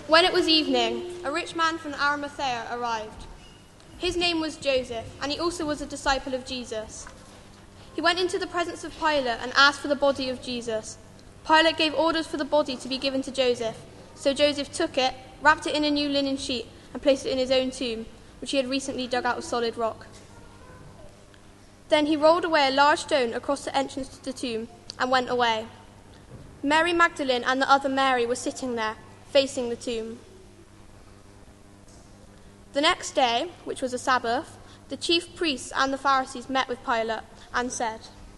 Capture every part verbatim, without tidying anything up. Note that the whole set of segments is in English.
When it was evening, a rich man from Arimathea arrived. His name was Joseph, and he also was a disciple of Jesus. He went into the presence of Pilate and asked for the body of Jesus. Pilate gave orders for the body to be given to Joseph. So Joseph took it, wrapped it in a new linen sheet, and placed it in his own tomb, which he had recently dug out of solid rock. Then he rolled away a large stone across the entrance to the tomb and went away. Mary Magdalene and the other Mary were sitting there, facing the tomb. The next day, which was a Sabbath, the chief priests and the Pharisees met with Pilate and said,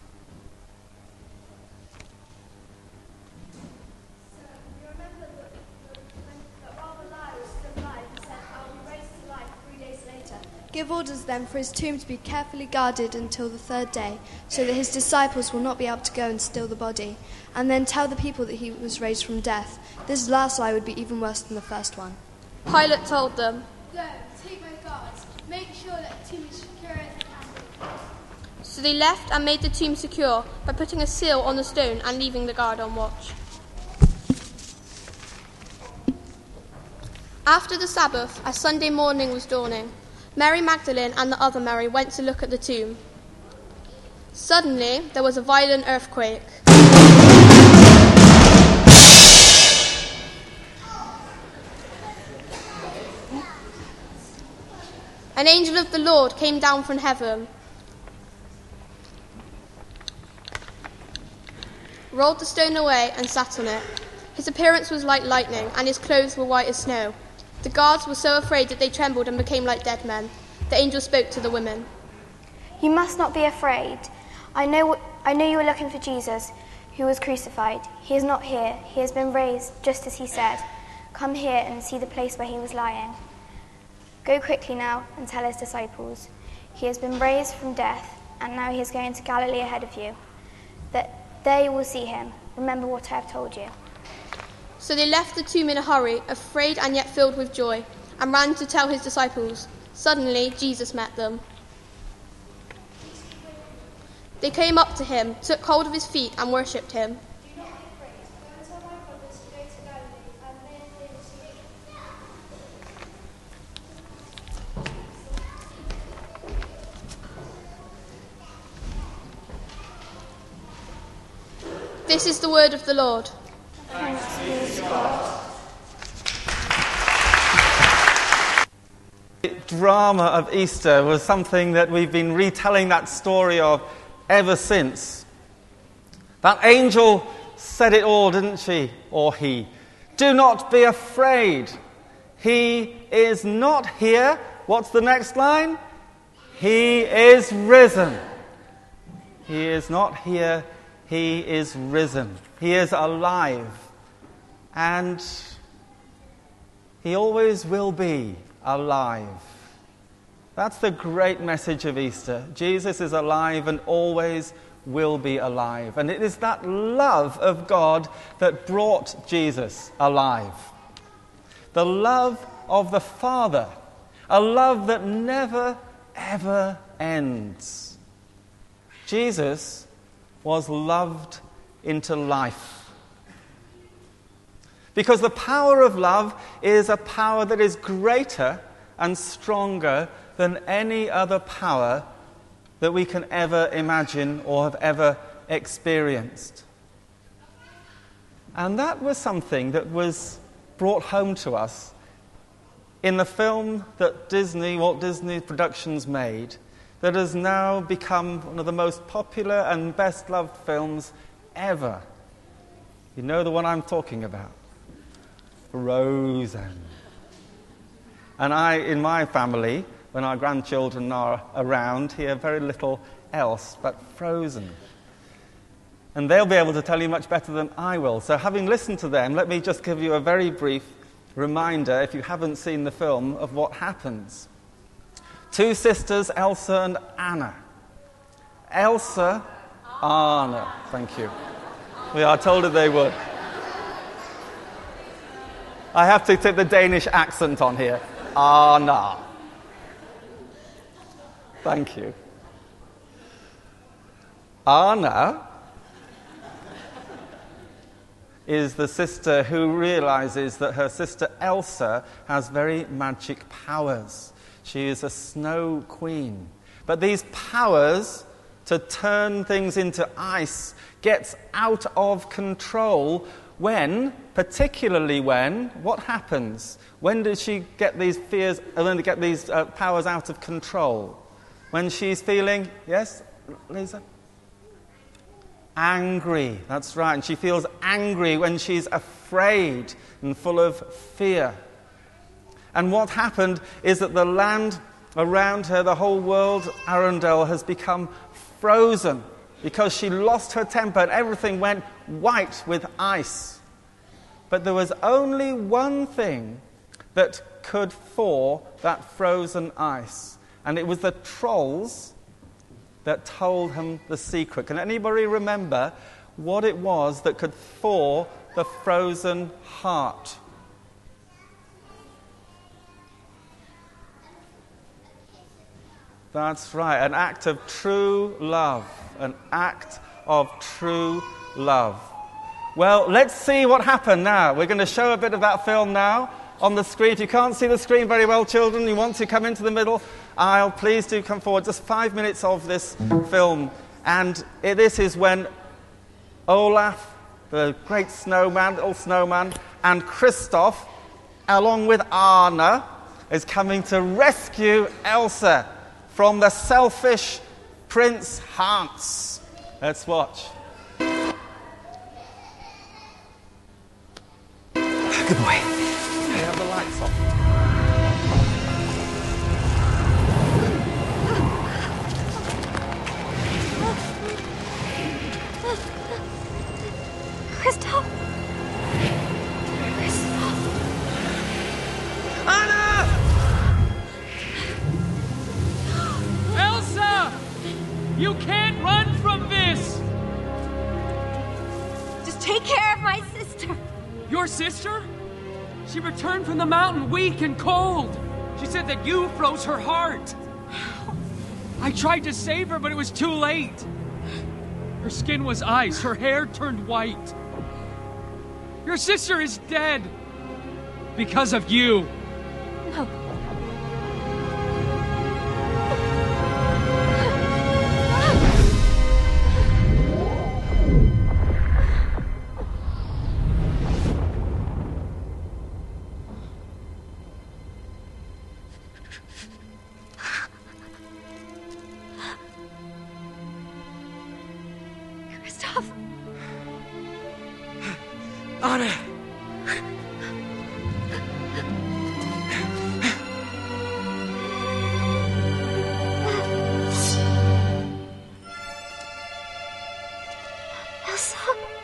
Give orders then for his tomb to be carefully guarded until the third day, so that his disciples will not be able to go and steal the body, and then tell the people that he was raised from death. This last lie would be even worse than the first one. Pilate told them, Go, take my guards. Make sure that the tomb is secure as it can be. So they left and made the tomb secure by putting a seal on the stone and leaving the guard on watch. After the Sabbath, as Sunday morning was dawning, Mary Magdalene and the other Mary went to look at the tomb. Suddenly, there was a violent earthquake. An angel of the Lord came down from heaven, rolled the stone away and sat on it. His appearance was like lightning, and his clothes were white as snow. The guards were so afraid that they trembled and became like dead men. The angel spoke to the women. You must not be afraid. I know, I know you are looking for Jesus, who was crucified. He is not here. He has been raised, just as he said. Come here and see the place where he was lying. Go quickly now and tell his disciples. He has been raised from death, and now he is going to Galilee ahead of you. That there you will see him. Remember what I have told you. So they left the tomb in a hurry, afraid and yet filled with joy, and ran to tell his disciples. Suddenly, Jesus met them. They came up to him, took hold of his feet, and worshipped him. Do not be afraid. Go and tell my brothers to go to Galilee, and there they will see me. This is the word of the Lord. Thanks be to God. The drama of Easter was something that we've been retelling that story of ever since. That angel said it all, didn't she? Or he. Do not be afraid. He is not here. What's the next line? He is risen. He is not here. He is risen. He is alive. And he always will be alive. That's the great message of Easter. Jesus is alive and always will be alive. And it is that love of God that brought Jesus alive. The love of the Father. A love that never, ever ends. Jesus was loved into life. Because the power of love is a power that is greater and stronger than any other power that we can ever imagine or have ever experienced. And that was something that was brought home to us in the film that Disney, Walt Disney Productions made, that has now become one of the most popular and best-loved films ever. You know the one I'm talking about. Frozen. And I, in my family, when our grandchildren are around, hear very little else but Frozen. And they'll be able to tell you much better than I will. So having listened to them, let me just give you a very brief reminder, if you haven't seen the film, of what happens. Two sisters, Elsa and Anna. Elsa, Anna, thank you. We are told that they would. I have to take the Danish accent on here. Anna. Thank you. Anna is the sister who realizes that her sister Elsa has very magic powers. She is a snow queen. But these powers to turn things into ice gets out of control when, particularly when, what happens? When does she get these fears, when get these uh, powers out of control? When she's feeling, yes, Lisa? Angry, that's right. And she feels angry when she's afraid and full of fear. And what happened is that the land around her, the whole world, Arundel, has become frozen because she lost her temper and everything went white with ice. But there was only one thing that could thaw that frozen ice, and it was the trolls that told him the secret. Can anybody remember what it was that could thaw the frozen heart? That's right, an act of true love. An act of true love. Well, let's see what happened now. We're going to show a bit of that film now on the screen. If you can't see the screen very well, children, you want to come into the middle aisle, please do come forward. Just five minutes of this film. And it, this is when Olaf, the great snowman, little snowman, and Kristoff, along with Anna, is coming to rescue Elsa from the selfish Prince Hans. Let's watch. Good boy. They have the lights off. Kristoff! Kristoff! Anna! Elsa! You can't run from this! Just take care of my sister. Your sister? She returned from the mountain weak and cold. She said that you froze her heart. I tried to save her, but it was too late. Her skin was ice, her hair turned white. Your sister is dead. Because of you. No. Kristoff. Anna! Elsa.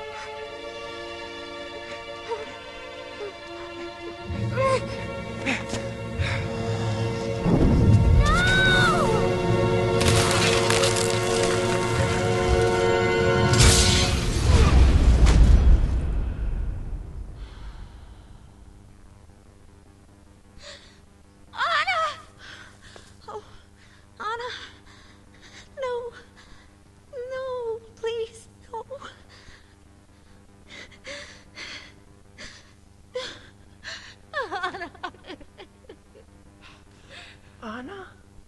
Anna?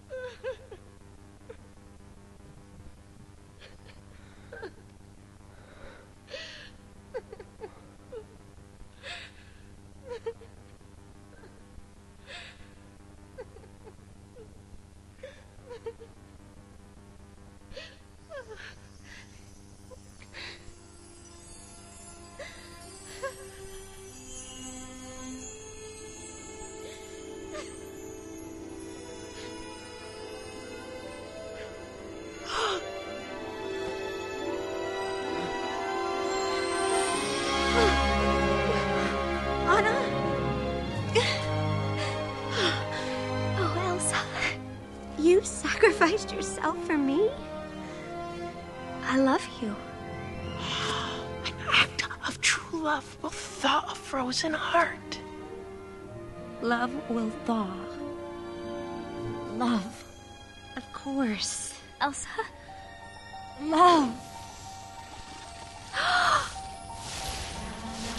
Sacrificed yourself for me? I love you. An act of true love will thaw a frozen heart. Love will thaw. Love. Of course. Elsa? Love.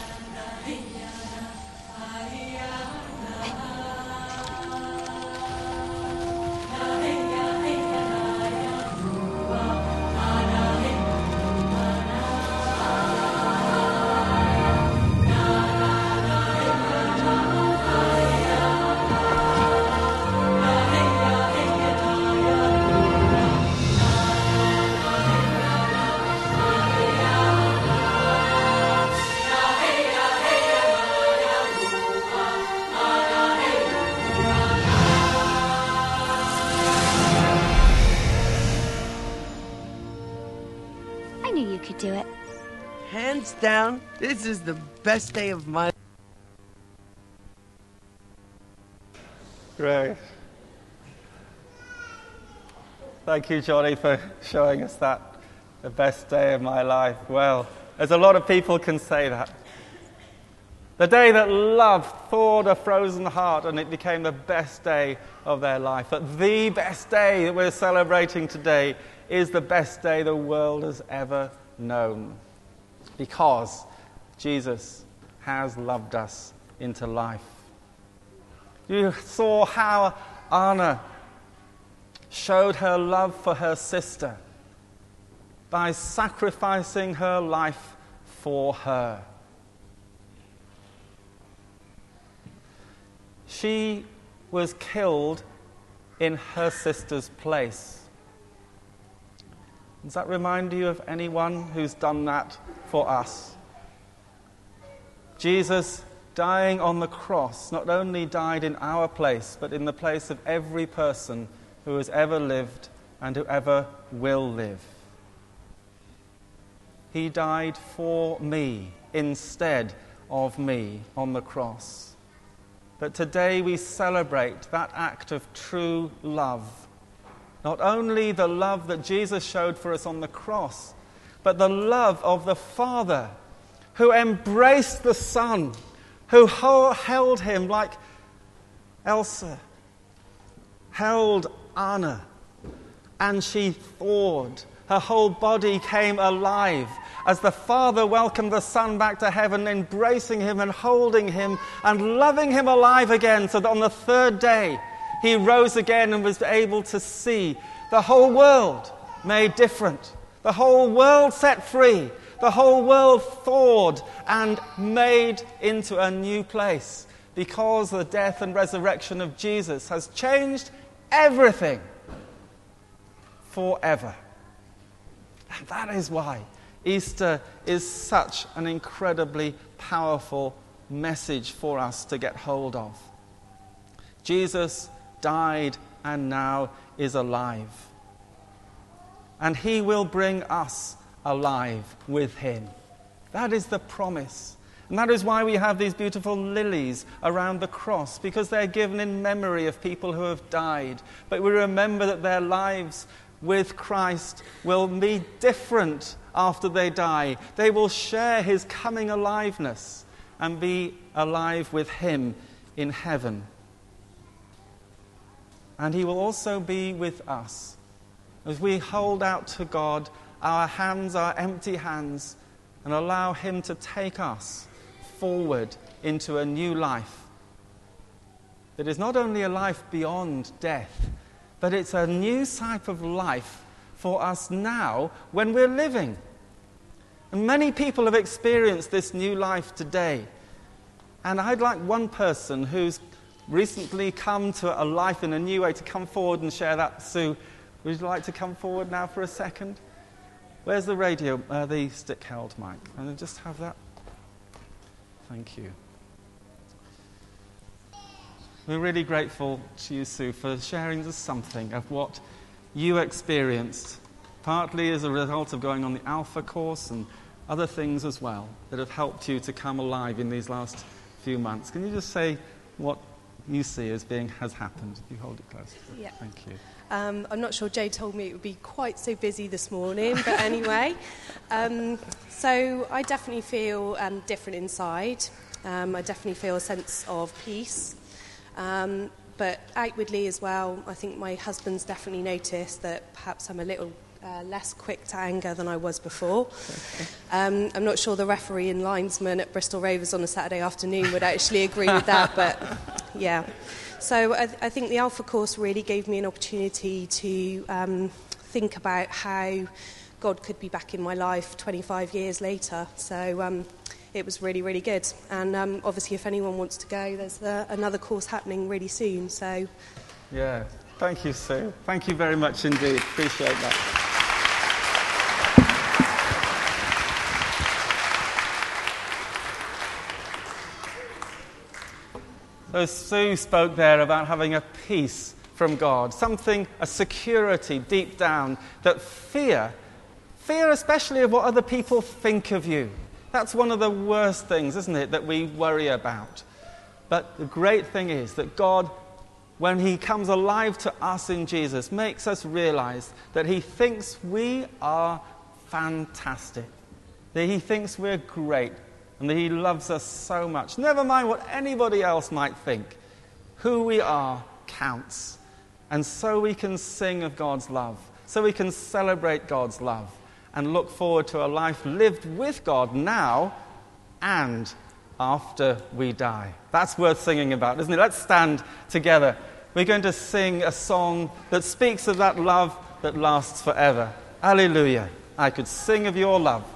do it. Hands down, this is the best day of my life. Great. Thank you, Johnny, for showing us that. The best day of my life. Well, there's a lot of people can say that. The day that love thawed a frozen heart and it became the best day of their life. But the best day that we're celebrating today is the best day the world has ever known. Because Jesus has loved us into life. You saw how Anna showed her love for her sister by sacrificing her life for her. She was killed in her sister's place. Does that remind you of anyone who's done that for us? Jesus, dying on the cross, not only died in our place, but in the place of every person who has ever lived and who ever will live. He died for me instead of me on the cross. But today we celebrate that act of true love. Not only the love that Jesus showed for us on the cross, but the love of the Father who embraced the Son, who held him like Elsa held Anna, and she thawed. Her whole body came alive as the Father welcomed the Son back to heaven, embracing him and holding him and loving him alive again, so that on the third day he rose again and was able to see the whole world made different, the whole world set free, the whole world thawed and made into a new place, because the death and resurrection of Jesus has changed everything forever. And that is why Easter is such an incredibly powerful message for us to get hold of. Jesus died and now is alive. And he will bring us alive with him. That is the promise. And that is why we have these beautiful lilies around the cross, because they're given in memory of people who have died. But we remember that their lives with Christ will be different after they die. They will share his coming aliveness and be alive with him in heaven. And he will also be with us as we hold out to God our hands, our empty hands, and allow him to take us forward into a new life that is not only a life beyond death, but it's a new type of life for us now when we're living. And many people have experienced this new life today. And I'd like one person who's recently come to a life in a new way to come forward and share that. Sue, would you like to come forward now for a second? Where's the radio, uh, the stick-held mic? And then just have that. Thank you. We're really grateful to you, Sue, for sharing just something of what you experienced, partly as a result of going on the Alpha course and other things as well that have helped you to come alive in these last few months. Can you just say what you see as being has happened? You hold it close. Yeah. Thank you. Um, I'm not sure Joe told me it would be quite so busy this morning, but anyway. Um, so I definitely feel um, different inside. Um, I definitely feel a sense of peace. Um, but outwardly as well, I think my husband's definitely noticed that perhaps I'm a little uh, less quick to anger than I was before. Um, I'm not sure the referee and linesman at Bristol Rovers on a Saturday afternoon would actually agree with that, but yeah. So I, I think the Alpha course really gave me an opportunity to um, think about how God could be back in my life twenty-five years later. So um, it was really, really good. And um, obviously, if anyone wants to go, there's uh, another course happening really soon. So, yeah, thank you, Sue. Thank you very much indeed. Appreciate that. So Sue spoke there about having a peace from God, something, a security deep down that fear Fear especially of what other people think of you. That's one of the worst things, isn't it, that we worry about. But the great thing is that God, when he comes alive to us in Jesus, makes us realize that he thinks we are fantastic, that he thinks we're great, and that he loves us so much. Never mind what anybody else might think. Who we are counts. And so we can sing of God's love, so we can celebrate God's love, and look forward to a life lived with God now and after we die. That's worth singing about, isn't it? Let's stand together. We're going to sing a song that speaks of that love that lasts forever. Hallelujah. I could sing of your love.